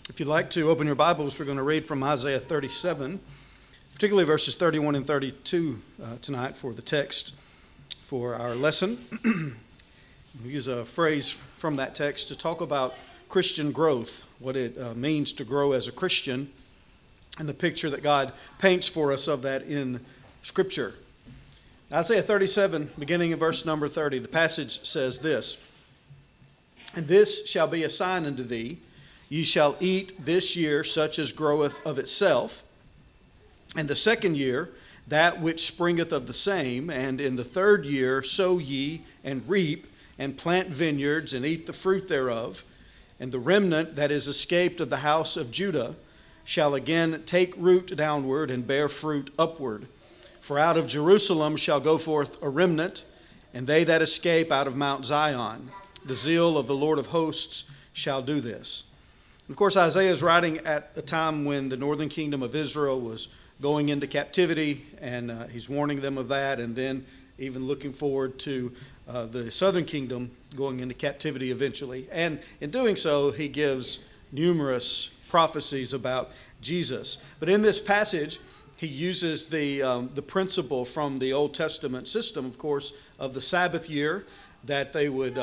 If you'd like to open your Bibles, we're going to read from Isaiah 37, particularly verses 31 and 32 tonight for the text for our lesson. We'll use a phrase from that text to talk about Christian growth, what it means to grow as a Christian, and the picture that God paints for us of that in Scripture. Isaiah 37, beginning in verse number 30, the passage says this, "And this shall be a sign unto thee, ye shall eat this year such as groweth of itself, and the second year that which springeth of the same, and in the third year sow ye and reap, and plant vineyards and eat the fruit thereof. And the remnant that is escaped of the house of Judah shall again take root downward and bear fruit upward. For out of Jerusalem shall go forth a remnant, and they that escape out of Mount Zion. The zeal of the Lord of hosts shall do this." Of course, Isaiah is writing at a time when the northern kingdom of Israel was going into captivity, and he's warning them of that, and then even looking forward to the southern kingdom going into captivity eventually. And in doing so, he gives numerous prophecies about Jesus. But in this passage, he uses the principle from the Old Testament system, of course, of the Sabbath year, that they would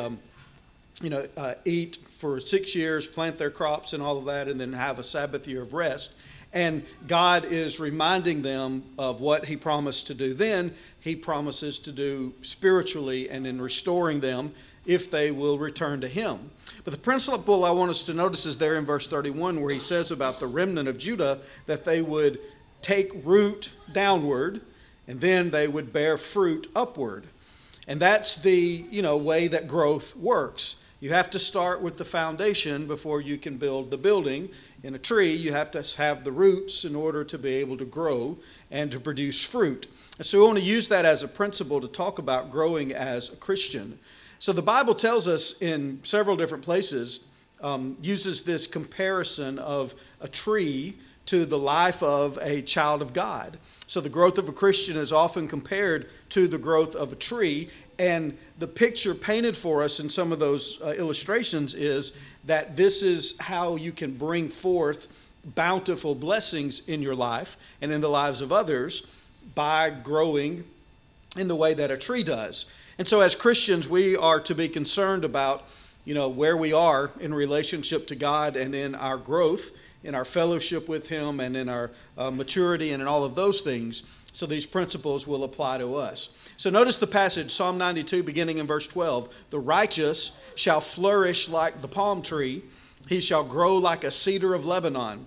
eat for 6 years, plant their crops and all of that, and then have a Sabbath year of rest. And God is reminding them of what he promised to do then. He promises to do spiritually and in restoring them if they will return to him. But the principle I want us to notice is there in verse 31, where he says about the remnant of Judah that they would take root downward and then they would bear fruit upward. And that's the way that growth works. You have to start with the foundation before you can build the building. In a tree, you have to have the roots in order to be able to grow and to produce fruit. And so we want to use that as a principle to talk about growing as a Christian. So the Bible tells us in several different places, uses this comparison of a tree to the life of a child of God. So the growth of a Christian is often compared to the growth of a tree. And the picture painted for us in some of those illustrations is that this is how you can bring forth bountiful blessings in your life and in the lives of others by growing in the way that a tree does. And so as Christians, we are to be concerned about, where we are in relationship to God and in our growth, in our fellowship with him and in our maturity and in all of those things. So these principles will apply to us. So notice the passage, Psalm 92, beginning in verse 12. "The righteous shall flourish like the palm tree. He shall grow like a cedar of Lebanon.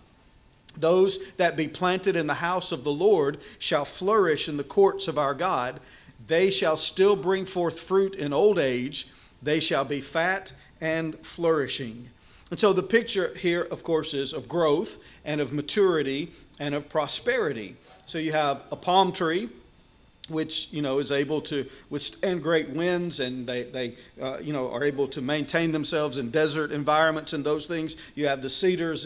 Those that be planted in the house of the Lord shall flourish in the courts of our God. They shall still bring forth fruit in old age. They shall be fat and flourishing." And so the picture here, of course, is of growth and of maturity and of prosperity. So you have a palm tree, which is able to withstand great winds, and they are able to maintain themselves in desert environments and those things. You have the cedars,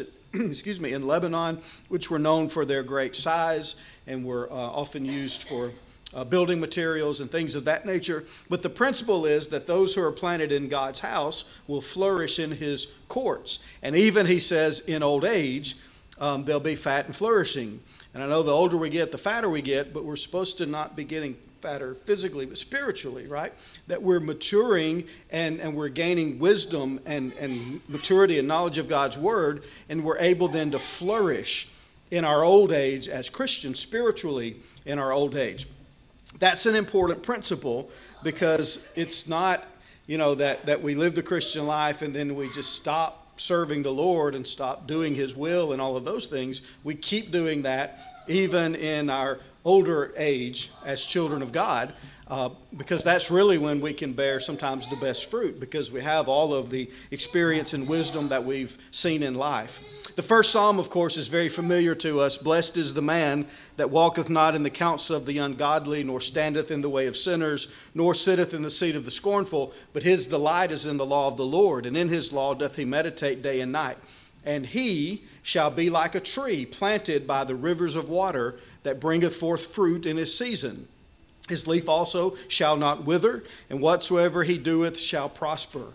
in Lebanon, which were known for their great size and were often used for building materials and things of that nature. But the principle is that those who are planted in God's house will flourish in his courts. And even, he says, in old age, they'll be fat and flourishing. And I know the older we get, the fatter we get, but we're supposed to not be getting fatter physically, but spiritually, right? That we're maturing and we're gaining wisdom and maturity and knowledge of God's word, and we're able then to flourish in our old age as Christians, spiritually in our old age. That's an important principle, because it's not, that we live the Christian life and then we just stop serving the Lord and stop doing his will and all of those things. We keep doing that even in our older age as children of God, because that's really when we can bear sometimes the best fruit, because we have all of the experience and wisdom that we've seen in life. The first psalm, of course, is very familiar to us. "Blessed is the man that walketh not in the counsel of the ungodly, nor standeth in the way of sinners, nor sitteth in the seat of the scornful, but his delight is in the law of the Lord, and in his law doth he meditate day and night. And he shall be like a tree planted by the rivers of water, that bringeth forth fruit in his season. His leaf also shall not wither, and whatsoever he doeth shall prosper.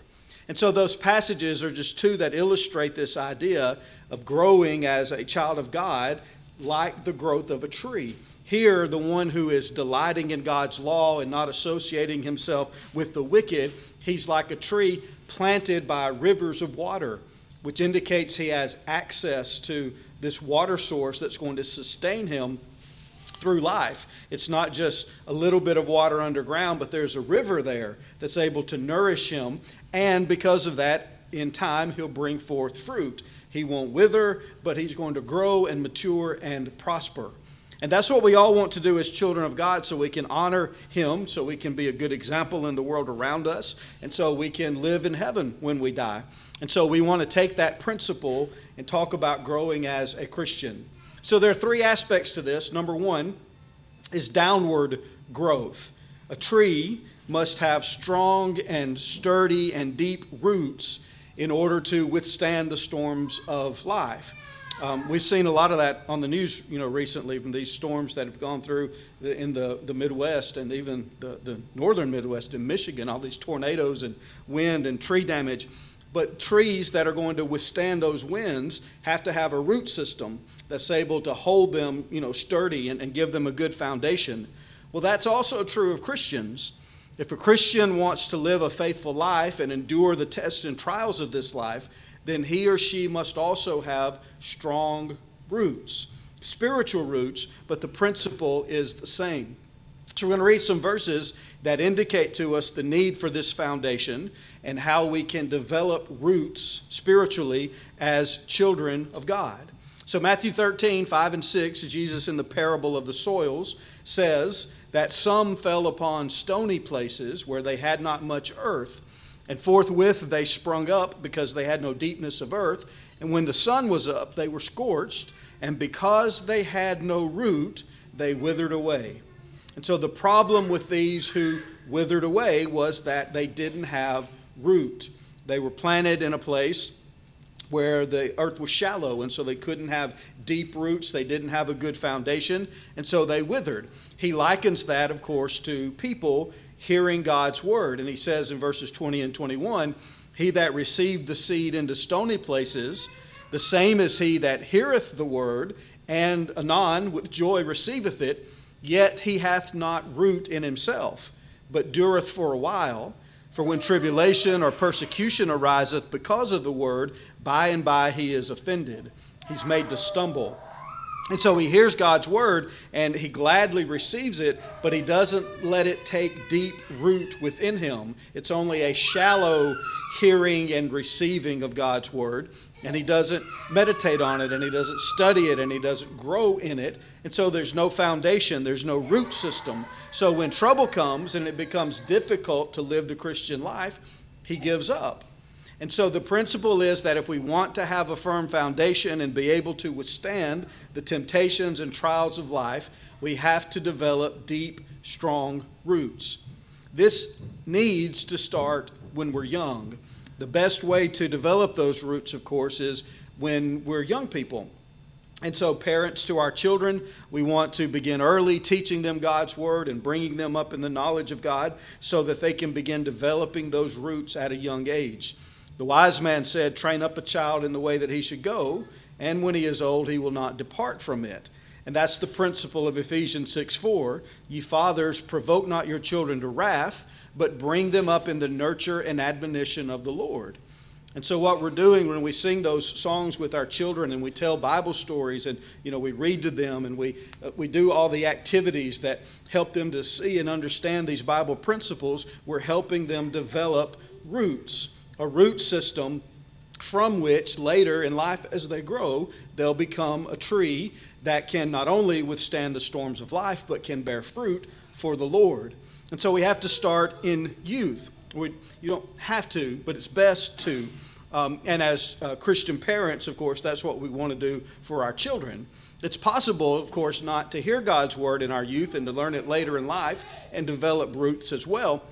And so those passages are just two that illustrate this idea of growing as a child of God like the growth of a tree. Here, the one who is delighting in God's law and not associating himself with the wicked, he's like a tree planted by rivers of water, which indicates he has access to this water source that's going to sustain him through life. It's not just a little bit of water underground, but there's a river there that's able to nourish him. And because of that, in time, he'll bring forth fruit. He won't wither, but he's going to grow and mature and prosper. And that's what we all want to do as children of God, so we can honor him, so we can be a good example in the world around us, and so we can live in heaven when we die. And so we want to take that principle and talk about growing as a Christian. So there are three aspects to this. Number one is downward growth. A tree must have strong and sturdy and deep roots in order to withstand the storms of life. We've seen a lot of that on the news, recently, from these storms that have gone through in the Midwest and even the northern Midwest in Michigan, all these tornadoes and wind and tree damage. But trees that are going to withstand those winds have to have a root system that's able to hold them, sturdy and give them a good foundation. Well, that's also true of Christians. If a Christian wants to live a faithful life and endure the tests and trials of this life, then he or she must also have strong roots, spiritual roots, but the principle is the same. So we're going to read some verses that indicate to us the need for this foundation and how we can develop roots spiritually as children of God. So Matthew 13, 5 and 6, Jesus in the parable of the soils says that some fell upon stony places where they had not much earth, and forthwith they sprung up because they had no deepness of earth. And when the sun was up, they were scorched, and because they had no root, they withered away. And so the problem with these who withered away was that they didn't have root. They were planted in a place where the earth was shallow, and so they couldn't have deep roots. They didn't have a good foundation, and so they withered. He likens that, of course, to people hearing God's word. And he says in verses 20 and 21, he that received the seed into stony places, the same is he that heareth the word, and anon with joy receiveth it, yet he hath not root in himself, but dureth for a while. For when tribulation or persecution ariseth because of the word, by and by he is offended. He's made to stumble. And so he hears God's word and he gladly receives it, but he doesn't let it take deep root within him. It's only a shallow hearing and receiving of God's word. And he doesn't meditate on it, and he doesn't study it, and he doesn't grow in it. And so there's no foundation, there's no root system. So when trouble comes and it becomes difficult to live the Christian life, he gives up. And so the principle is that if we want to have a firm foundation and be able to withstand the temptations and trials of life, we have to develop deep, strong roots. This needs to start when we're young. The best way to develop those roots, of course, is when we're young people. And so parents to our children, we want to begin early teaching them God's word and bringing them up in the knowledge of God so that they can begin developing those roots at a young age. The wise man said, train up a child in the way that he should go, and when he is old, he will not depart from it. And that's the principle of Ephesians 6:4. Ye fathers, provoke not your children to wrath, but bring them up in the nurture and admonition of the Lord. And so what we're doing when we sing those songs with our children and we tell Bible stories and we read to them and we do all the activities that help them to see and understand these Bible principles, we're helping them develop roots, a root system from which later in life as they grow, they'll become a tree that can not only withstand the storms of life, but can bear fruit for the Lord. And so we have to start in youth. You don't have to, but it's best to. And as Christian parents, of course, that's what we want to do for our children. It's possible, of course, not to hear God's word in our youth and to learn it later in life and develop roots as well.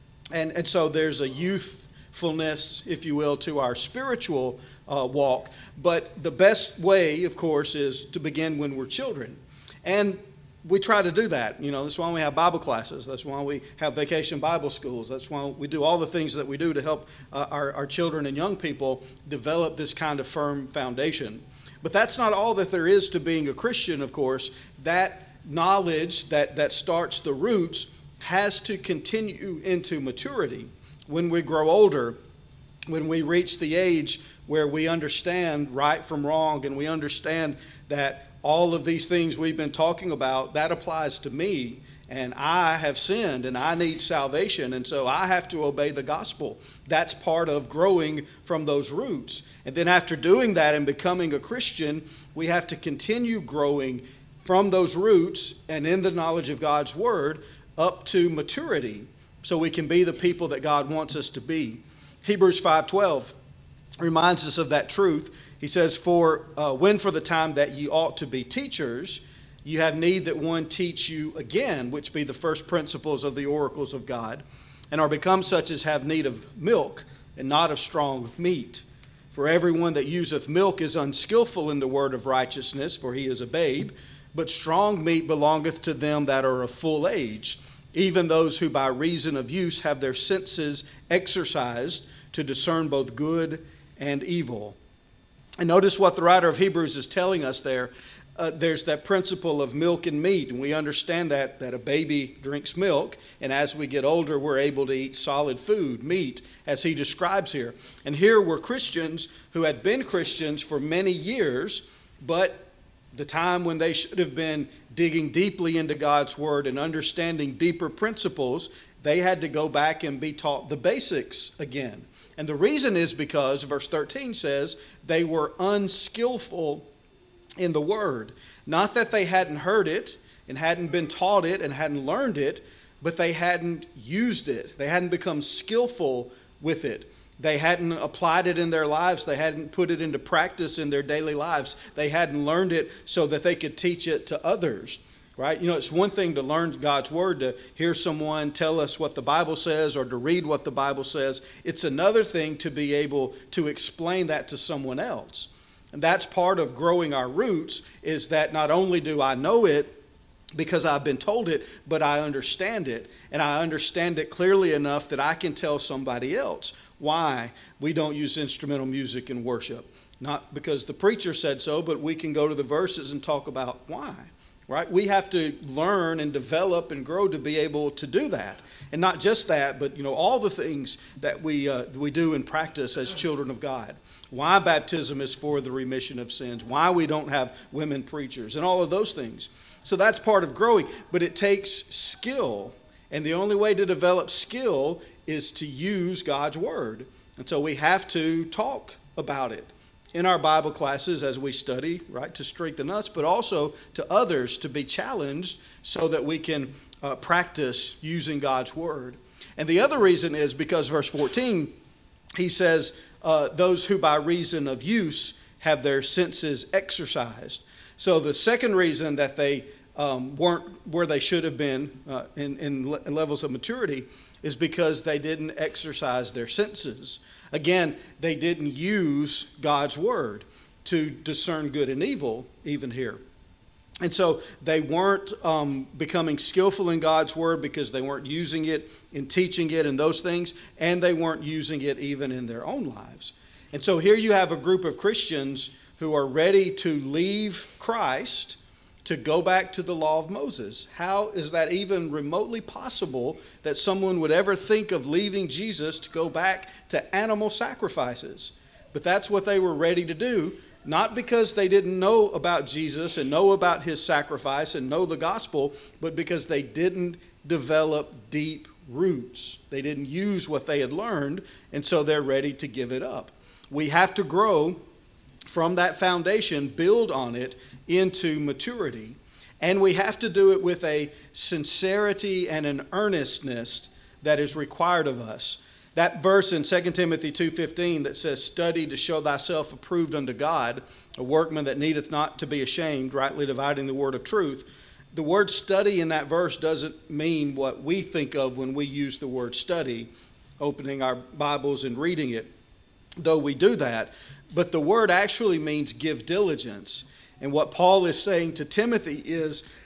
And so there's a youthfulness, if you will, to our spiritual walk. But the best way, of course, is to begin when we're children. And we try to do that. That's why we have Bible classes. That's why we have vacation Bible schools. That's why we do all the things that we do to help our children and young people develop this kind of firm foundation. But that's not all that there is to being a Christian, of course. That knowledge that starts the roots has to continue into maturity. When we grow older, when we reach the age where we understand right from wrong and we understand that all of these things we've been talking about, that applies to me, and I have sinned and I need salvation, and so I have to obey the gospel. That's part of growing from those roots. And then after doing that and becoming a Christian, we have to continue growing from those roots and in the knowledge of God's word up to maturity so we can be the people that God wants us to be. Hebrews 5:12 reminds us of that truth. He says, when for the time that ye ought to be teachers, you have need that one teach you again, which be the first principles of the oracles of God, and are become such as have need of milk, and not of strong meat. For everyone that useth milk is unskillful in the word of righteousness, for he is a babe. But strong meat belongeth to them that are of full age, even those who by reason of use have their senses exercised to discern both good and evil. And notice what the writer of Hebrews is telling us there. There's that principle of milk and meat, and we understand that a baby drinks milk, and as we get older, we're able to eat solid food, meat, as he describes here. And here were Christians who had been Christians for many years, but the time when they should have been digging deeply into God's word and understanding deeper principles, they had to go back and be taught the basics again. And the reason is because, verse 13 says, they were unskillful in the word. Not that they hadn't heard it and hadn't been taught it and hadn't learned it, but they hadn't used it. They hadn't become skillful with it. They hadn't applied it in their lives. They hadn't put it into practice in their daily lives. They hadn't learned it so that they could teach it to others. Right? It's one thing to learn God's word, to hear someone tell us what the Bible says or to read what the Bible says. It's another thing to be able to explain that to someone else. And that's part of growing our roots, is that not only do I know it because I've been told it, but I understand it. And I understand it clearly enough that I can tell somebody else why we don't use instrumental music in worship. Not because the preacher said so, but we can go to the verses and talk about why. Right? We have to learn and develop and grow to be able to do that. And not just that, but all the things that we do in practice as children of God. Why baptism is for the remission of sins. Why we don't have women preachers and all of those things. So that's part of growing. But it takes skill. And the only way to develop skill is to use God's word. And so we have to talk about it in our Bible classes as we study, right, to strengthen us, but also to others to be challenged so that we can practice using God's word. And the other reason is because verse 14, he says, those who by reason of use have their senses exercised. So the second reason that they weren't where they should have been in levels of maturity is because they didn't exercise their senses. Again, they didn't use God's word to discern good and evil, even here. And so they weren't becoming skillful in God's word because they weren't using it in teaching it and those things, and they weren't using it even in their own lives. And so here you have a group of Christians who are ready to leave Christ to go back to the law of Moses. How is that even remotely possible that someone would ever think of leaving Jesus to go back to animal sacrifices? But that's what they were ready to do, not because they didn't know about Jesus and know about his sacrifice and know the gospel, but because they didn't develop deep roots. They didn't use what they had learned, and so they're ready to give it up. We have to grow from that foundation, build on it into maturity. And we have to do it with a sincerity and an earnestness that is required of us. That verse in 2 Timothy 2:15 that says, "Study to show thyself approved unto God, a workman that needeth not to be ashamed, rightly dividing the word of truth." The word study in that verse doesn't mean what we think of when we use the word study, opening our Bibles and reading it, though we do that. But the word actually means give diligence. And what Paul is saying to Timothy is,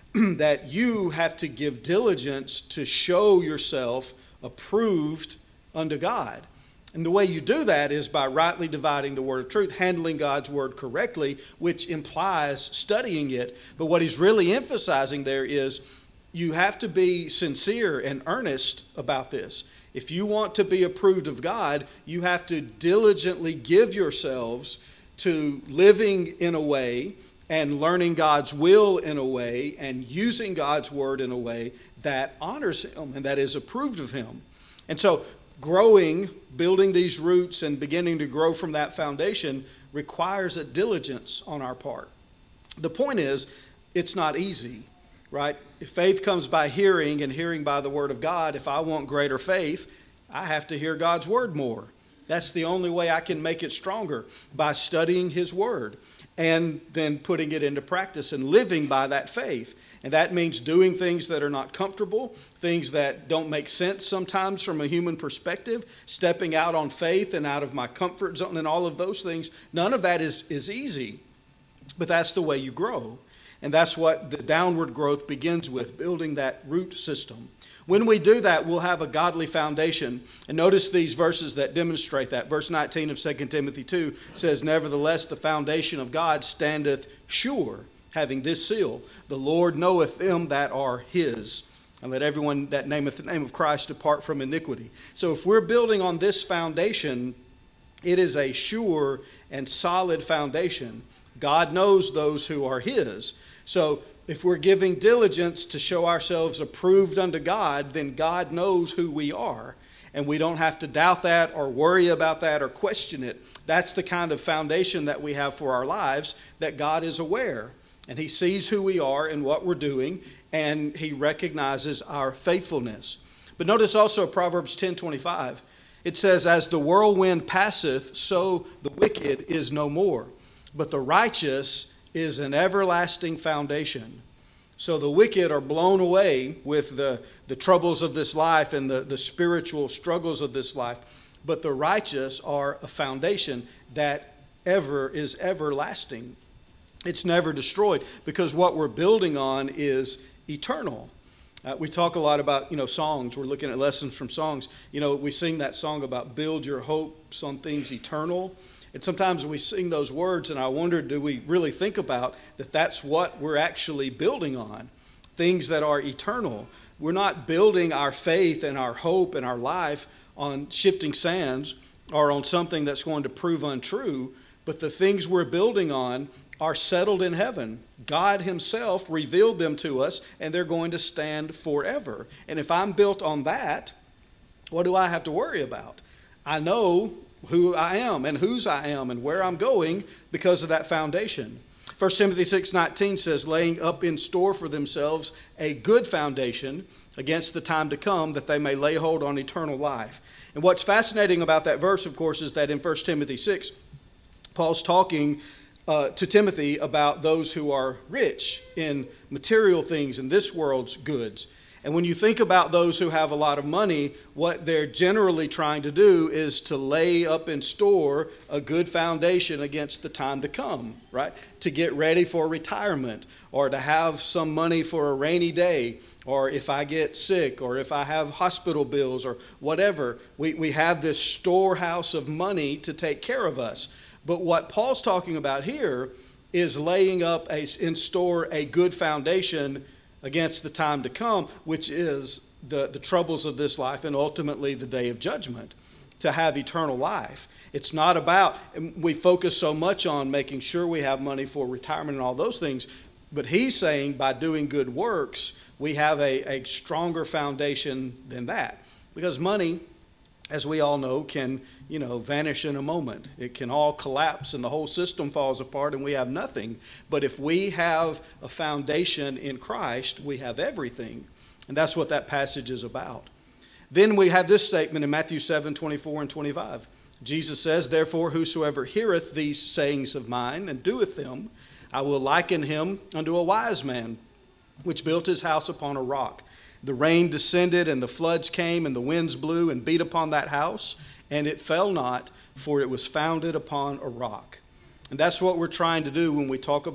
that you have to give diligence to show yourself approved unto God. And the way you do that is by rightly dividing the word of truth, handling God's word correctly, which implies studying it. But what he's really emphasizing there is you have to be sincere and earnest about this. If you want to be approved of God, you have to diligently give yourselves to living in a way and learning God's will in a way and using God's word in a way that honors him and that is approved of him. And so growing, building these roots and beginning to grow from that foundation requires a diligence on our part. The point is, it's not easy, right? If faith comes by hearing and hearing by the word of God, if I want greater faith, I have to hear God's word more. That's the only way I can make it stronger, by studying his word and then putting it into practice and living by that faith. And that means doing things that are not comfortable, things that don't make sense sometimes from a human perspective, stepping out on faith and out of my comfort zone and all of those things. None of that is easy, but that's the way you grow. And that's what the downward growth begins with, building that root system. When we do that, we'll have a godly foundation. And notice these verses that demonstrate that. Verse 19 of 2 Timothy 2 says, "Nevertheless, the foundation of God standeth sure, having this seal, the Lord knoweth them that are his. And let everyone that nameth the name of Christ depart from iniquity." So if we're building on this foundation, it is a sure and solid foundation. God knows those who are his. So if we're giving diligence to show ourselves approved unto God, then God knows who we are. And we don't have to doubt that or worry about that or question it. That's the kind of foundation that we have for our lives, that God is aware. And he sees who we are and what we're doing, and he recognizes our faithfulness. But notice also Proverbs 10:25. It says, "As the whirlwind passeth, so the wicked is no more. But the righteous is an everlasting foundation." So the wicked are blown away with the troubles of this life and the spiritual struggles of this life. But the righteous are a foundation that is everlasting. It's never destroyed, because what we're building on is eternal. We talk a lot about, songs. We're looking at lessons from songs. We sing that song about build your hopes on things eternal. And sometimes we sing those words, and I wonder, do we really think about that that's what we're actually building on? Things that are eternal. We're not building our faith and our hope and our life on shifting sands or on something that's going to prove untrue, but the things we're building on are settled in heaven. God himself revealed them to us, and they're going to stand forever. And if I'm built on that, what do I have to worry about? I know who I am and whose I am and where I'm going because of that foundation. 1 Timothy 6:19 says, "Laying up in store for themselves a good foundation against the time to come, that they may lay hold on eternal life." And what's fascinating about that verse, of course, is that in 1 Timothy 6, Paul's talking to Timothy about those who are rich in material things and this world's goods. And when you think about those who have a lot of money, what they're generally trying to do is to lay up in store a good foundation against the time to come, right? To get ready for retirement, or to have some money for a rainy day, or if I get sick, or if I have hospital bills, or whatever. We have this storehouse of money to take care of us. But what Paul's talking about here is laying up in store a good foundation against the time to come, which is the troubles of this life and ultimately the day of judgment, to have eternal life. It's not about, we focus so much on making sure we have money for retirement and all those things, but he's saying by doing good works, we have a stronger foundation than that. Because money, as we all know, can vanish in a moment. It can all collapse and the whole system falls apart and we have nothing. But if we have a foundation in Christ, we have everything. And that's what that passage is about. Then we have this statement in Matthew 7:24 and 25. Jesus says, "Therefore whosoever heareth these sayings of mine and doeth them, I will liken him unto a wise man, which built his house upon a rock. The rain descended and the floods came and the winds blew and beat upon that house, and it fell not, for it was founded upon a rock." And that's what we're trying to do when we talk about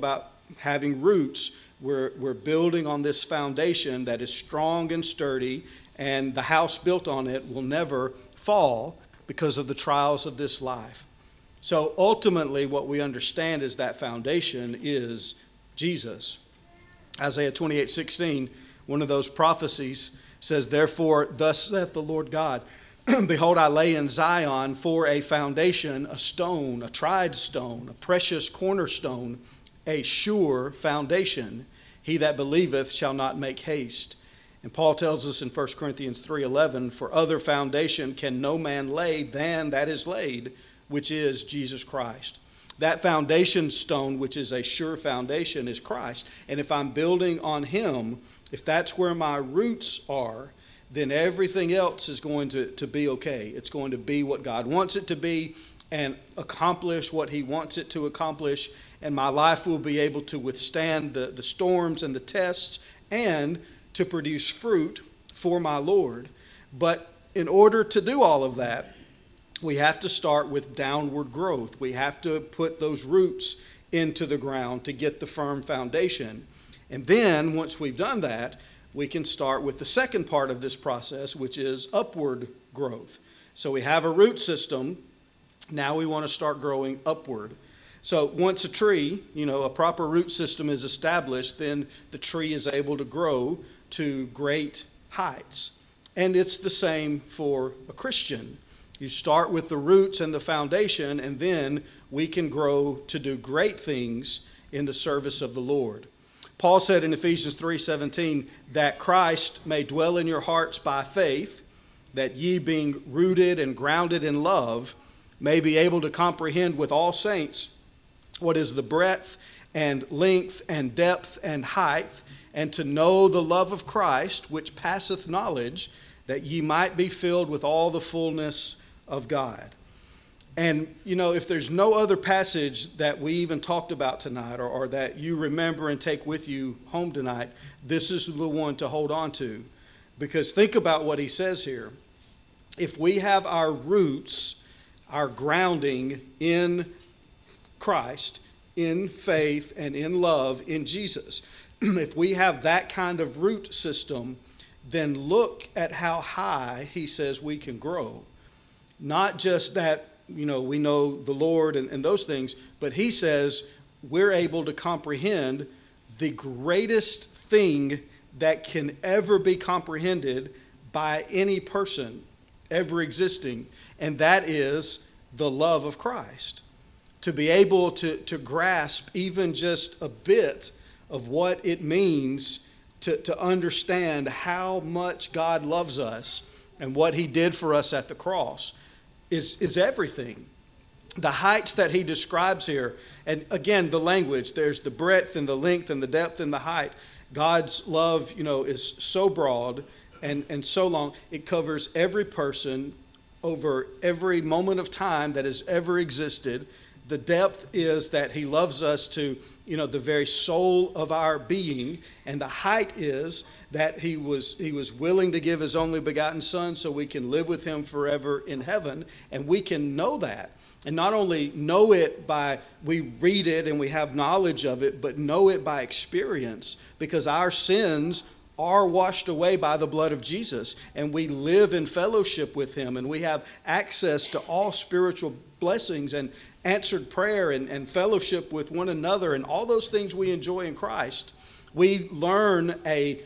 having roots, we're building on this foundation that is strong and sturdy, and the house built on it will never fall because of the trials of this life. So ultimately, what we understand is that foundation is Jesus. Isaiah 28:16, one of those prophecies, says, "Therefore, thus saith the Lord God, Behold, I lay in Zion for a foundation, a stone, a tried stone, a precious cornerstone, a sure foundation. He that believeth shall not make haste." And Paul tells us in 1 Corinthians 3:11, "For other foundation can no man lay than that is laid, which is Jesus Christ." That foundation stone, which is a sure foundation, is Christ. And if I'm building on him, if that's where my roots are, then everything else is going to be okay. It's going to be what God wants it to be and accomplish what he wants it to accomplish. And my life will be able to withstand the storms and the tests and to produce fruit for my Lord. But in order to do all of that, we have to start with downward growth. We have to put those roots into the ground to get the firm foundation. And then once we've done that, we can start with the second part of this process, which is upward growth. So we have a root system. Now we want to start growing upward. So once a tree, a proper root system is established, then the tree is able to grow to great heights. And it's the same for a Christian. You start with the roots and the foundation, and then we can grow to do great things in the service of the Lord. Paul said in Ephesians 3:17 that Christ may dwell in your hearts by faith, that ye being rooted and grounded in love may be able to comprehend with all saints what is the breadth and length and depth and height, and to know the love of Christ, which passeth knowledge, that ye might be filled with all the fullness of God. And, if there's no other passage that we even talked about tonight or that you remember and take with you home tonight, this is the one to hold on to. Because think about what he says here. If we have our roots, our grounding in Christ, in faith and in love in Jesus, if we have that kind of root system, then look at how high he says we can grow. Not just that, we know the Lord and those things, but he says we're able to comprehend the greatest thing that can ever be comprehended by any person ever existing, and that is the love of Christ. To be able to grasp even just a bit of what it means to understand how much God loves us and what he did for us at the cross is everything. The heights that he describes here, and again, the language, there's the breadth and the length and the depth and the height. God's love, is so broad and so long. It covers every person over every moment of time that has ever existed. The depth is that he loves us to, the very soul of our being. And the height is that he was willing to give his only begotten son so we can live with him forever in heaven. And we can know that. And not only know it by, we read it and we have knowledge of it, but know it by experience, because our sins are washed away by the blood of Jesus, and we live in fellowship with him, and we have access to all spiritual blessings and answered prayer and fellowship with one another, and all those things we enjoy in Christ. We learn a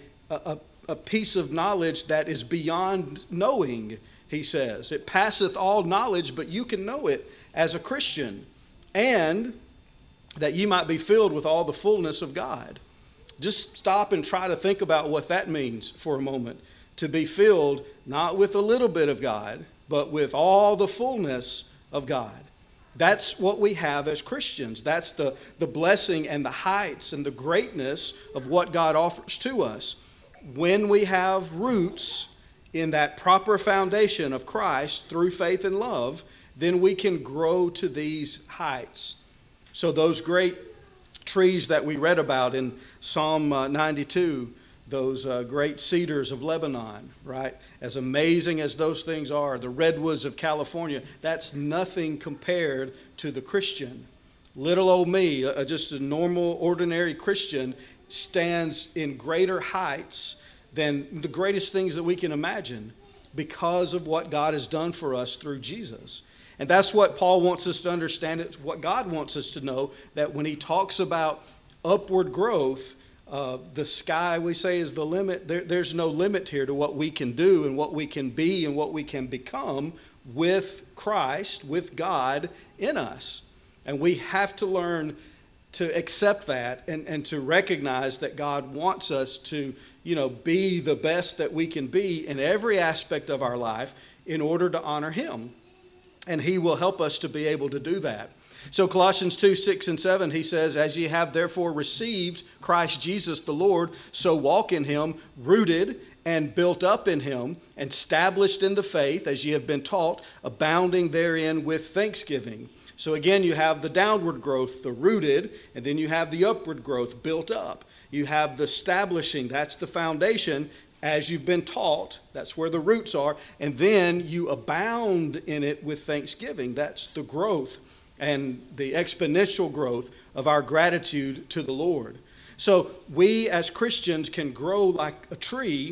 piece of knowledge that is beyond knowing, he says. It passeth all knowledge, but you can know it as a Christian, and that you might be filled with all the fullness of God. Just stop and try to think about what that means for a moment. To be filled not with a little bit of God, but with all the fullness of God. That's what we have as Christians. That's the blessing and the heights and the greatness of what God offers to us. When we have roots in that proper foundation of Christ through faith and love, then we can grow to these heights. So those great trees that we read about in Psalm 92, those great cedars of Lebanon, right? As amazing as those things are, the redwoods of California, that's nothing compared to the Christian. little old me, just a normal, ordinary Christian, stands in greater heights than the greatest things that we can imagine because of what God has done for us through Jesus. And that's what Paul wants us to understand, it's what God wants us to know, that when he talks about upward growth, the sky, we say, is the limit. There's no limit here to what we can do and what we can be and what we can become with Christ, with God in us. And we have to learn to accept that and to recognize that God wants us to, be the best that we can be in every aspect of our life in order to honor him. And he will help us to be able to do that. So Colossians 2, 6 and 7, he says, as ye have therefore received Christ Jesus the Lord, so walk in him, rooted and built up in him, and established in the faith, as ye have been taught, abounding therein with thanksgiving. So again, you have the downward growth, the rooted, and then you have the upward growth, built up. You have the establishing, that's the foundation, as you've been taught, that's where the roots are, and then you abound in it with thanksgiving. That's the growth and the exponential growth of our gratitude to the Lord. So we as Christians can grow like a tree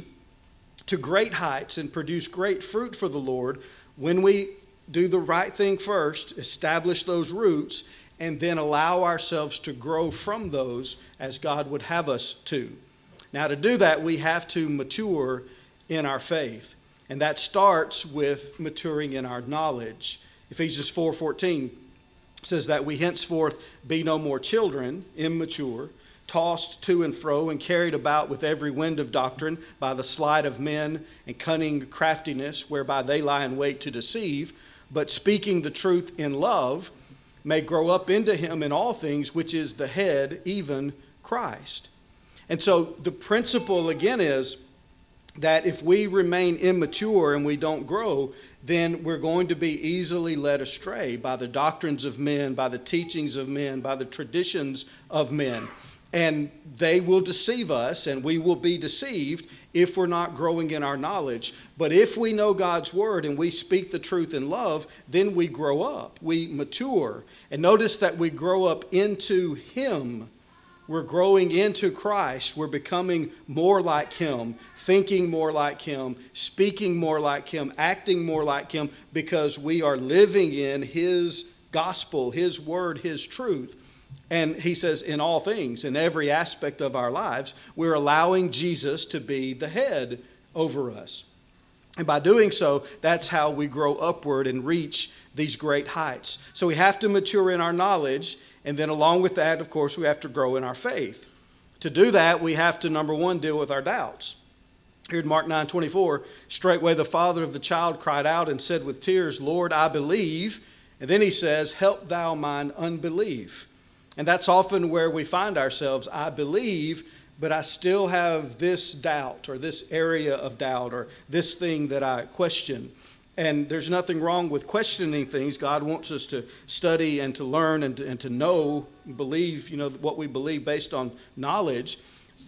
to great heights and produce great fruit for the Lord when we do the right thing first, establish those roots, and then allow ourselves to grow from those as God would have us to. Now, to do that, we have to mature in our faith, and that starts with maturing in our knowledge. Ephesians 4:14 says that we henceforth be no more children, immature, tossed to and fro and carried about with every wind of doctrine by the sleight of men and cunning craftiness, whereby they lie in wait to deceive, but speaking the truth in love, may grow up into him in all things, which is the head, even Christ. And so the principle again is that if we remain immature and we don't grow, then we're going to be easily led astray by the doctrines of men, by the teachings of men, by the traditions of men. And they will deceive us, and we will be deceived if we're not growing in our knowledge. But if we know God's word and we speak the truth in love, then we grow up, we mature. And notice that we grow up into him. We're growing into Christ. We're becoming more like him, thinking more like him, speaking more like him, acting more like him, because we are living in his gospel, his word, his truth. And he says in all things, in every aspect of our lives, we're allowing Jesus to be the head over us. And by doing so, that's how we grow upward and reach these great heights. So we have to mature in our knowledge, and then along with that, of course, we have to grow in our faith. To do that, we have to, number one, deal with our doubts. Here in Mark 9:24, straightway the father of the child cried out and said with tears, Lord, I believe. And then he says, help thou mine unbelief. And that's often where we find ourselves. I believe, but I still have this doubt or this area of doubt or this thing that I question. And there's nothing wrong with questioning things. God wants us to study and to learn and to know, believe, what we believe based on knowledge.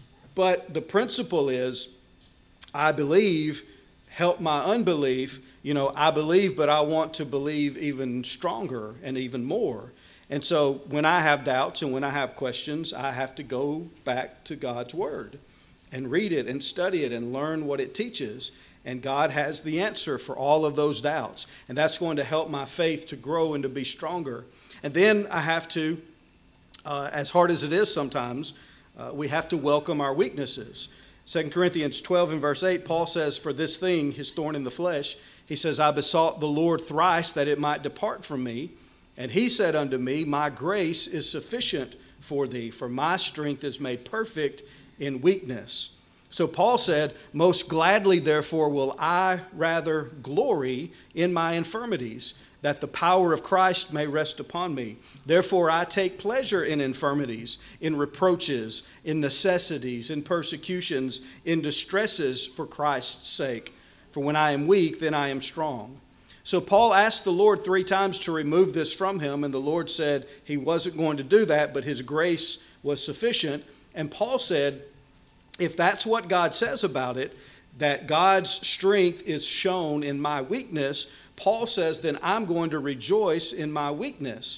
But the principle is, I believe, help my unbelief. I believe, but I want to believe even stronger and even more. And so when I have doubts and when I have questions, I have to go back to God's word and read it and study it and learn what it teaches. And God has the answer for all of those doubts. And that's going to help my faith to grow and to be stronger. And then I have to, as hard as it is sometimes, we have to welcome our weaknesses. 2 Corinthians 12 and verse 8, Paul says, for this thing, his thorn in the flesh, he says, I besought the Lord thrice that it might depart from me. And he said unto me, my grace is sufficient for thee, for my strength is made perfect in weakness. So Paul said, most gladly therefore will I rather glory in my infirmities, that the power of Christ may rest upon me. Therefore I take pleasure in infirmities, in reproaches, in necessities, in persecutions, in distresses for Christ's sake. For when I am weak, then I am strong. So Paul asked the Lord 3 times to remove this from him, and the Lord said he wasn't going to do that, but his grace was sufficient. And Paul said, if that's what God says about it, that God's strength is shown in my weakness, Paul says, then I'm going to rejoice in my weakness.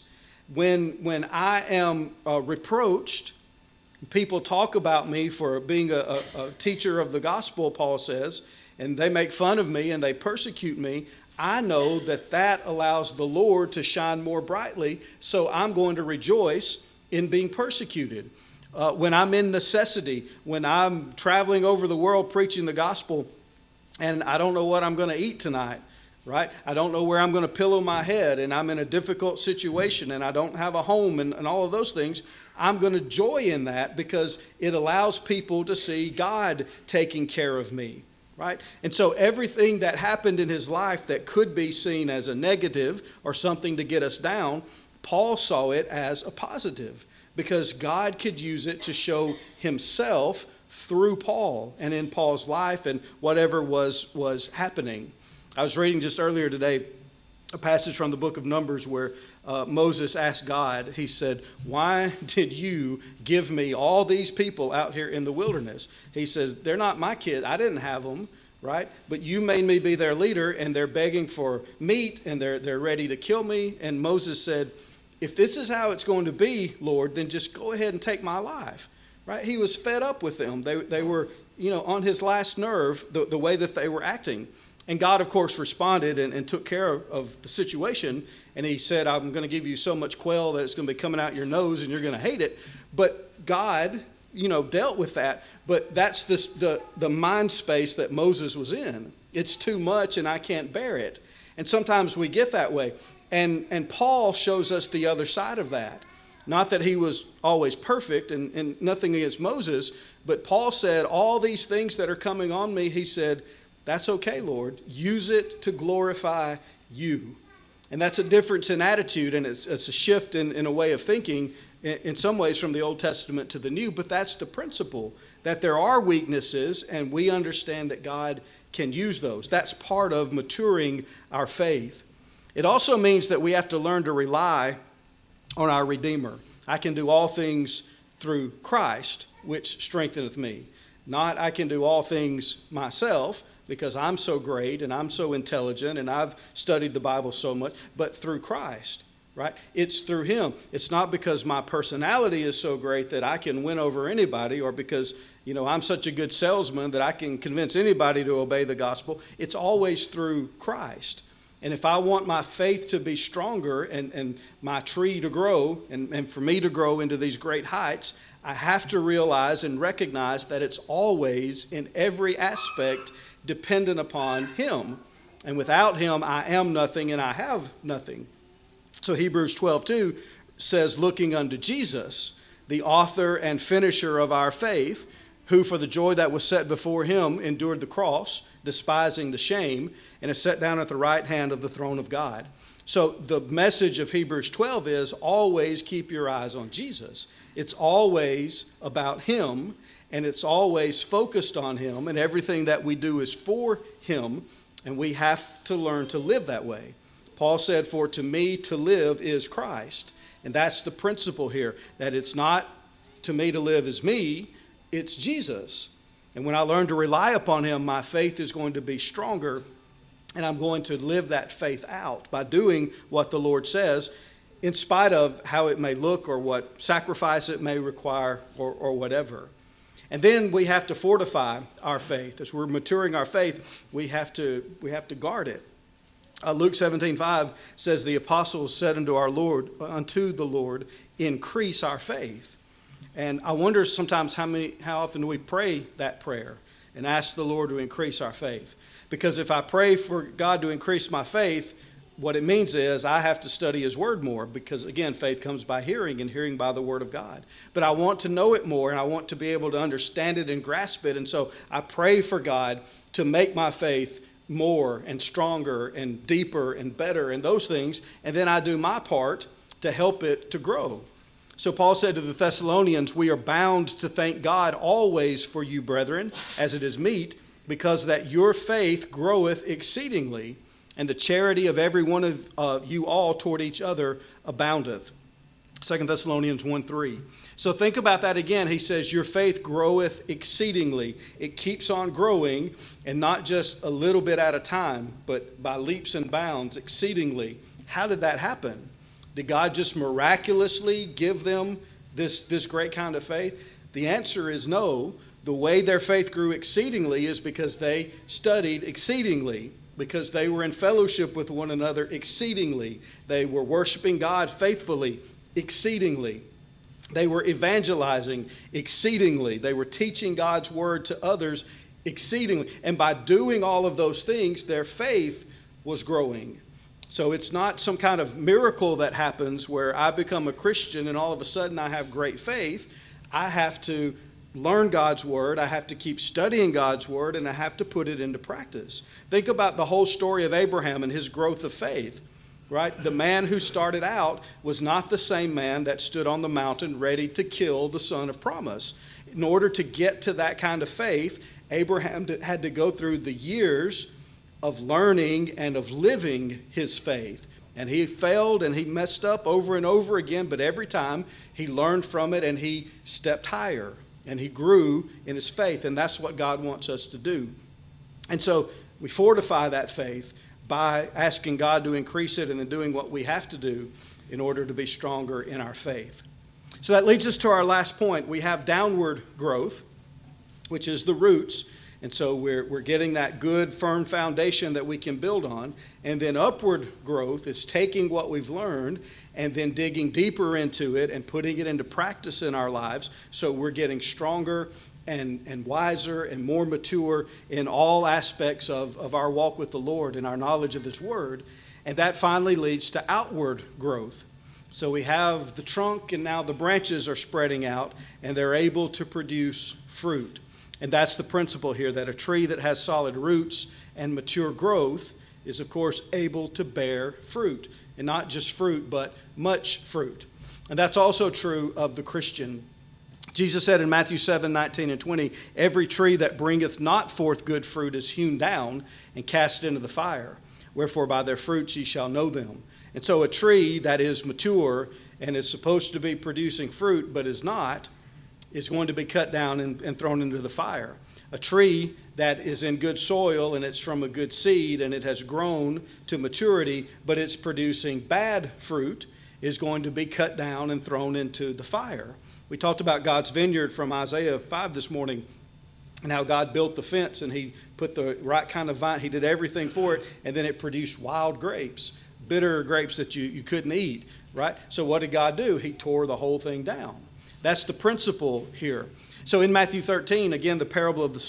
when I am reproached, people talk about me for being a teacher of the gospel, Paul says, and they make fun of me and they persecute me, I know that that allows the Lord to shine more brightly, so I'm going to rejoice in being persecuted. When I'm in necessity, when I'm traveling over the world preaching the gospel, and I don't know what I'm going to eat tonight, right? I don't know where I'm going to pillow my head, and I'm in a difficult situation, and I don't have a home, and all of those things, I'm going to joy in that because it allows people to see God taking care of me, right? And so everything that happened in his life that could be seen as a negative or something to get us down, Paul saw it as a positive because God could use it to show himself through Paul and in Paul's life and whatever was happening. I was reading just earlier today a passage from the book of Numbers where Moses asked God, he said, why did you give me all these people out here in the wilderness? He says, they're not my kids. I didn't have them, right? But you made me be their leader, and they're begging for meat, and they're ready to kill me. And Moses said, if this is how it's going to be, Lord, then just go ahead and take my life, right? He was fed up with them. They were, on his last nerve, the way that they were acting. And God, of course, responded and took care of the situation. And he said, I'm going to give you so much quail that it's going to be coming out your nose and you're going to hate it. But God, dealt with that. But that's the mind space that Moses was in. It's too much and I can't bear it. And sometimes we get that way. And Paul shows us the other side of that. Not that he was always perfect and nothing against Moses. But Paul said, all these things that are coming on me, he said, that's okay, Lord. Use it to glorify you. And that's a difference in attitude, and it's a shift in a way of thinking in some ways from the Old Testament to the New, but that's the principle, that there are weaknesses, and we understand that God can use those. That's part of maturing our faith. It also means that we have to learn to rely on our Redeemer. I can do all things through Christ, which strengtheneth me. Not I can do all things myself, because I'm so great and I'm so intelligent and I've studied the Bible so much, but through Christ, right? It's through him. It's not because my personality is so great that I can win over anybody or because, I'm such a good salesman that I can convince anybody to obey the gospel. It's always through Christ. And if I want my faith to be stronger and my tree to grow and for me to grow into these great heights, I have to realize and recognize that it's always in every aspect dependent upon him. And without him, I am nothing and I have nothing. So Hebrews 12:2 says, looking unto Jesus, the author and finisher of our faith, who for the joy that was set before him endured the cross, despising the shame, and is set down at the right hand of the throne of God. So the message of Hebrews 12 is always keep your eyes on Jesus. It's always about him, and it's always focused on him, and everything that we do is for him, and we have to learn to live that way. Paul said, for to me to live is Christ. And that's the principle here, that it's not to me to live is me, it's Jesus. And when I learn to rely upon him, my faith is going to be stronger, and I'm going to live that faith out by doing what the Lord says, in spite of how it may look or what sacrifice it may require or whatever. And then we have to fortify our faith. As we're maturing our faith, we have to guard it. Luke 17:5 says, the apostles said unto the Lord, increase our faith. And I wonder sometimes how often do we pray that prayer and ask the Lord to increase our faith? Because if I pray for God to increase my faith, what it means is I have to study his word more because, again, faith comes by hearing and hearing by the word of God. But I want to know it more and I want to be able to understand it and grasp it. And so I pray for God to make my faith more and stronger and deeper and better and those things. And then I do my part to help it to grow. So Paul said to the Thessalonians, we are bound to thank God always for you, brethren, as it is meet, because that your faith groweth exceedingly, and the charity of every one of you all toward each other aboundeth. 2 Thessalonians 1:3. So think about that again. He says, your faith groweth exceedingly. It keeps on growing, and not just a little bit at a time, but by leaps and bounds, exceedingly. How did that happen? Did God just miraculously give them this great kind of faith? The answer is no. The way their faith grew exceedingly is because they studied exceedingly, because they were in fellowship with one another exceedingly. They were worshiping God faithfully exceedingly. They were evangelizing exceedingly. They were teaching God's word to others exceedingly. And by doing all of those things, their faith was growing. So it's not some kind of miracle that happens where I become a Christian and all of a sudden I have great faith. I have to learn God's word, I have to keep studying God's word, and I have to put it into practice. Think about the whole story of Abraham and his growth of faith, right? The man who started out was not the same man that stood on the mountain ready to kill the son of promise. In order to get to that kind of faith, Abraham had to go through the years of learning and of living his faith. And he failed and he messed up over and over again, but every time he learned from it and he stepped higher. And he grew in his faith, and that's what God wants us to do. And so we fortify that faith by asking God to increase it and then doing what we have to do in order to be stronger in our faith. So that leads us to our last point. We have downward growth, which is the roots. And so we're getting that good, firm foundation that we can build on. And then upward growth is taking what we've learned and then digging deeper into it and putting it into practice in our lives. So we're getting stronger and wiser and more mature in all aspects of our walk with the Lord and our knowledge of His Word. And that finally leads to outward growth. So we have the trunk, and now the branches are spreading out, and they're able to produce fruit. And that's the principle here, that a tree that has solid roots and mature growth is, of course, able to bear fruit. And not just fruit, but much fruit. And that's also true of the Christian. Jesus said in Matthew 7:19 and 20, "Every tree that bringeth not forth good fruit is hewn down and cast into the fire. Wherefore by their fruits ye shall know them." And so a tree that is mature and is supposed to be producing fruit but is not, is going to be cut down and thrown into the fire. A tree that is in good soil and it's from a good seed and it has grown to maturity, but it's producing bad fruit, is going to be cut down and thrown into the fire. We talked about God's vineyard from Isaiah 5 this morning, and how God built the fence and He put the right kind of vine. He did everything for it, and then it produced wild grapes, bitter grapes that you couldn't eat, right? So what did God do? He tore the whole thing down. That's the principle here. So in Matthew 13, again, the parable of the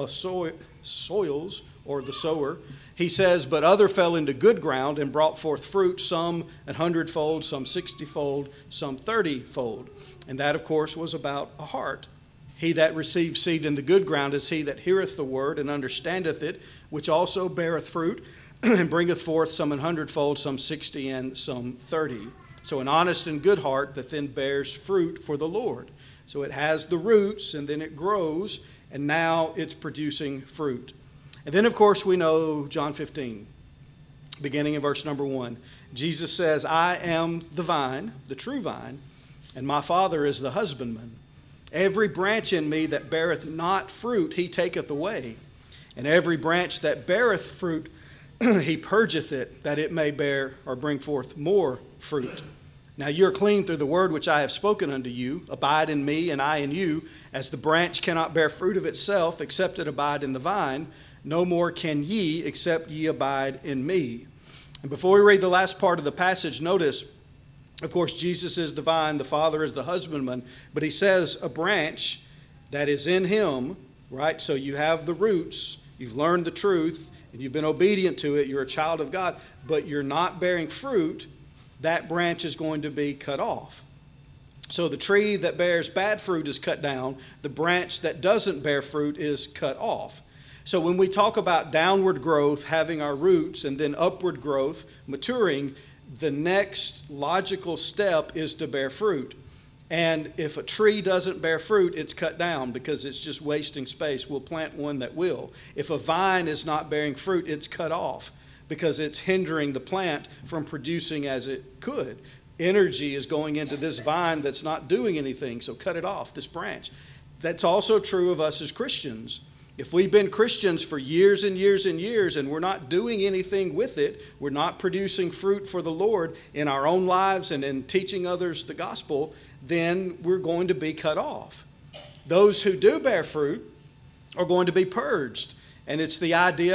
soils, or the sower, He says, "But other fell into good ground and brought forth fruit, some 100-fold, some 60-fold, some 30-fold." And that, of course, was about a heart. "He that receives seed in the good ground is he that heareth the word and understandeth it, which also beareth fruit, and bringeth forth some 100-fold, some 60, and some 30. So an honest and good heart that then bears fruit for the Lord." So it has the roots, and then it grows, and now it's producing fruit. And then, of course, we know John 15, beginning in verse number 1. Jesus says, "I am the vine, the true vine, and my Father is the husbandman. Every branch in me that beareth not fruit, He taketh away. And every branch that beareth fruit, He purgeth it, that it may bear or bring forth more fruit. Now you're clean through the word which I have spoken unto you. Abide in me, and I in you. As the branch cannot bear fruit of itself, except it abide in the vine, no more can ye, except ye abide in me." And before we read the last part of the passage, notice, of course, Jesus is the vine, the Father is the husbandman, but He says a branch that is in Him, right? So you have the roots, you've learned the truth, and you've been obedient to it, you're a child of God, but you're not bearing fruit, that branch is going to be cut off. So the tree that bears bad fruit is cut down, the branch that doesn't bear fruit is cut off. So when we talk about downward growth, having our roots, and then upward growth, maturing, the next logical step is to bear fruit. And if a tree doesn't bear fruit, it's cut down because it's just wasting space. We'll plant one that will. If a vine is not bearing fruit, it's cut off because it's hindering the plant from producing as it could. Energy is going into this vine that's not doing anything, so cut it off, this branch. That's also true of us as Christians. If we've been Christians for years and years and years and we're not doing anything with it, we're not producing fruit for the Lord in our own lives and in teaching others the gospel, then we're going to be cut off. Those who do bear fruit are going to be purged. And it's the idea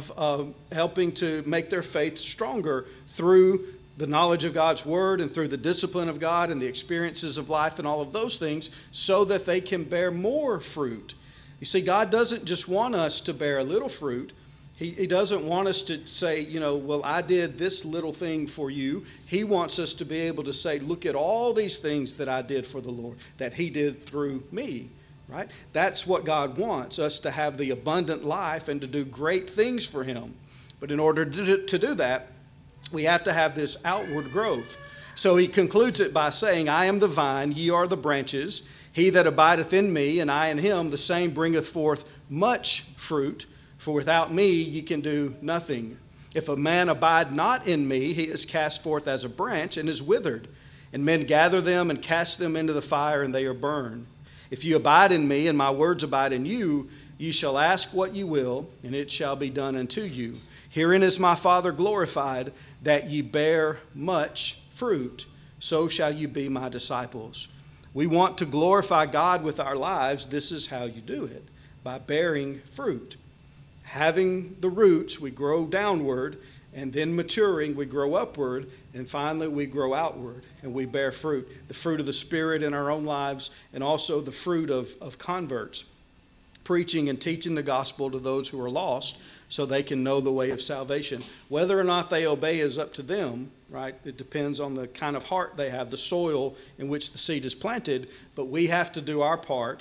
of helping to make their faith stronger through the knowledge of God's word and through the discipline of God and the experiences of life and all of those things, so that they can bear more fruit. You see, God doesn't just want us to bear a little fruit. He doesn't want us to say, well, I did this little thing for you. He wants us to be able to say, look at all these things that I did for the Lord, that he did through me, right? That's what God wants, us to have the abundant life and to do great things for him. But in order to do that, we have to have this outward growth. So he concludes it by saying, I am the vine, ye are the branches. He that abideth in me, and I in him, the same bringeth forth much fruit. For without me ye can do nothing. If a man abide not in me, he is cast forth as a branch and is withered. And men gather them and cast them into the fire, and they are burned. If you abide in me, and my words abide in you, ye shall ask what ye will, and it shall be done unto you. Herein is my Father glorified, that ye bear much fruit. So shall you be my disciples. We want to glorify God with our lives. This is how you do it, by bearing fruit. Having the roots, we grow downward, and then maturing, we grow upward, and finally we grow outward, and we bear fruit. The fruit of the Spirit in our own lives, and also the fruit of converts, preaching and teaching the gospel to those who are lost so they can know the way of salvation. Whether or not they obey is up to them, right? It depends on the kind of heart they have, the soil in which the seed is planted, but we have to do our part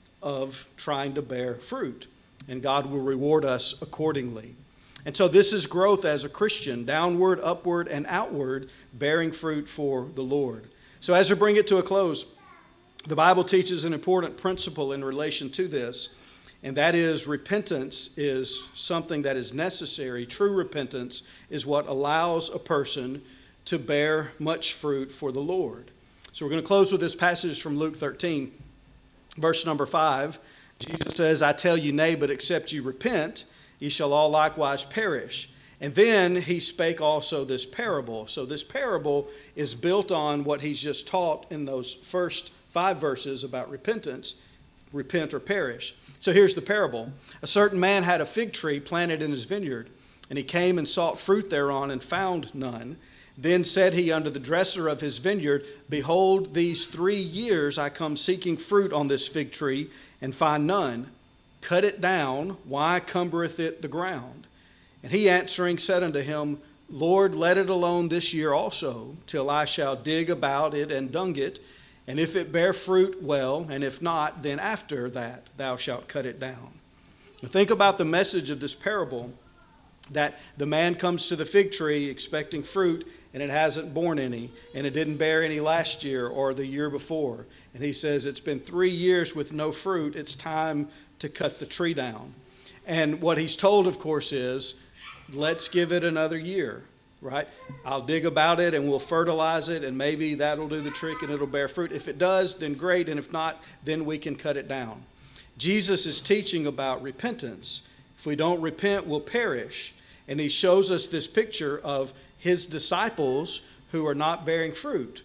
of trying to bear fruit, and God will reward us accordingly. And so this is growth as a Christian, downward, upward, and outward, bearing fruit for the Lord. So as we bring it to a close, the Bible teaches an important principle in relation to this, and that is repentance is something that is necessary. True repentance is what allows a person to bear much fruit for the Lord. So we're going to close with this passage from Luke 13, verse number 5. Jesus says, I tell you, nay, but except you repent, ye shall all likewise perish. And then he spake also this parable. So this parable is built on what he's just taught in those first 5 verses about repentance, repent or perish. So here's the parable. A certain man had a fig tree planted in his vineyard, and he came and sought fruit thereon and found none. Then said he unto the dresser of his vineyard, Behold, these 3 years I come seeking fruit on this fig tree, and find none. Cut it down, why cumbereth it the ground? And he answering said unto him, Lord, let it alone this year also, till I shall dig about it and dung it. And if it bear fruit, well, and if not, then after that thou shalt cut it down. Now think about the message of this parable, that the man comes to the fig tree expecting fruit, and it hasn't borne any, and it didn't bear any last year or the year before. And he says, it's been 3 years with no fruit, it's time to cut the tree down. And what he's told, of course, is, let's give it another year, right? I'll dig about it and we'll fertilize it, and maybe that'll do the trick and it'll bear fruit. If it does, then great, and if not, then we can cut it down. Jesus is teaching about repentance. If we don't repent, we'll perish. And he shows us this picture of his disciples who are not bearing fruit.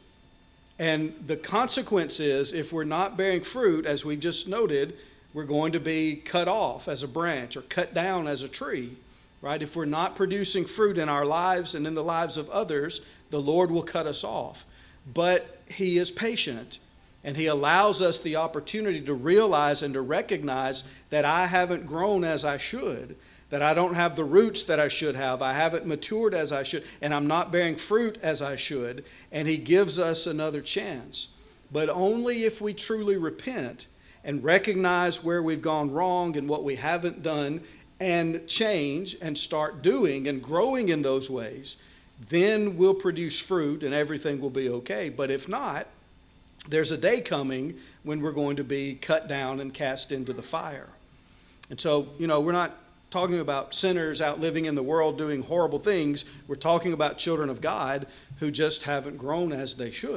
And the consequence is, if we're not bearing fruit, as we just noted, we're going to be cut off as a branch or cut down as a tree, right? If we're not producing fruit in our lives and in the lives of others, the Lord will cut us off. But he is patient, and he allows us the opportunity to realize and to recognize that I haven't grown as I should, that I don't have the roots that I should have, I haven't matured as I should, and I'm not bearing fruit as I should, and he gives us another chance. But only if we truly repent and recognize where we've gone wrong and what we haven't done, and change and start doing and growing in those ways, then we'll produce fruit and everything will be okay. But if not, there's a day coming when we're going to be cut down and cast into the fire. And so, we're not talking about sinners out living in the world doing horrible things. We're talking about children of God who just haven't grown as they should.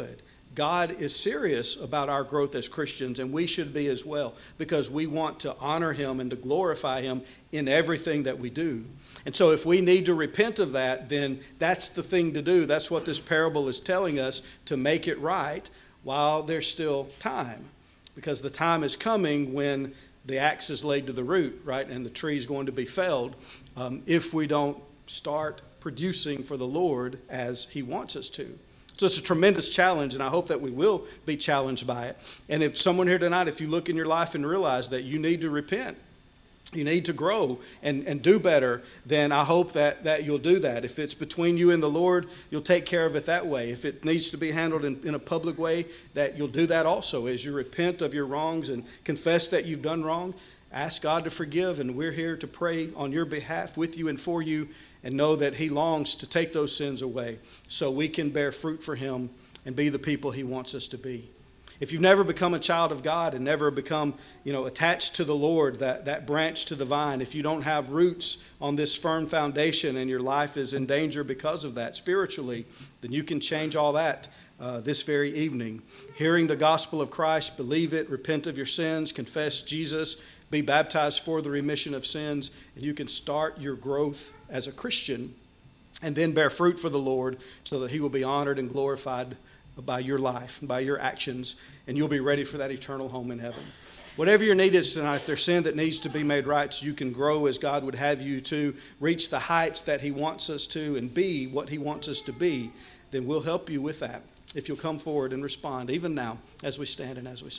God is serious about our growth as Christians, and we should be as well, because we want to honor him and to glorify him in everything that we do. And so if we need to repent of that, then that's the thing to do. That's what this parable is telling us, to make it right while there's still time. Because the time is coming when the axe is laid to the root, right, and the tree is going to be felled if we don't start producing for the Lord as he wants us to. So it's a tremendous challenge, and I hope that we will be challenged by it. And if someone here tonight, if you look in your life and realize that you need to repent, you need to grow and do better, then I hope that you'll do that. If it's between you and the Lord, you'll take care of it that way. If it needs to be handled in a public way, that you'll do that also. As you repent of your wrongs and confess that you've done wrong, ask God to forgive, and we're here to pray on your behalf, with you and for you, and know that he longs to take those sins away so we can bear fruit for him and be the people he wants us to be. If you've never become a child of God and never become, attached to the Lord, that branch to the vine, if you don't have roots on this firm foundation and your life is in danger because of that spiritually, then you can change all that this very evening. Hearing the gospel of Christ, believe it, repent of your sins, confess Jesus, be baptized for the remission of sins, and you can start your growth as a Christian and then bear fruit for the Lord so that he will be honored and glorified by your life, by your actions, and you'll be ready for that eternal home in heaven. Whatever your need is tonight, if there's sin that needs to be made right so you can grow as God would have you to, reach the heights that he wants us to, and be what he wants us to be, then we'll help you with that if you'll come forward and respond, even now, as we stand and as we sing.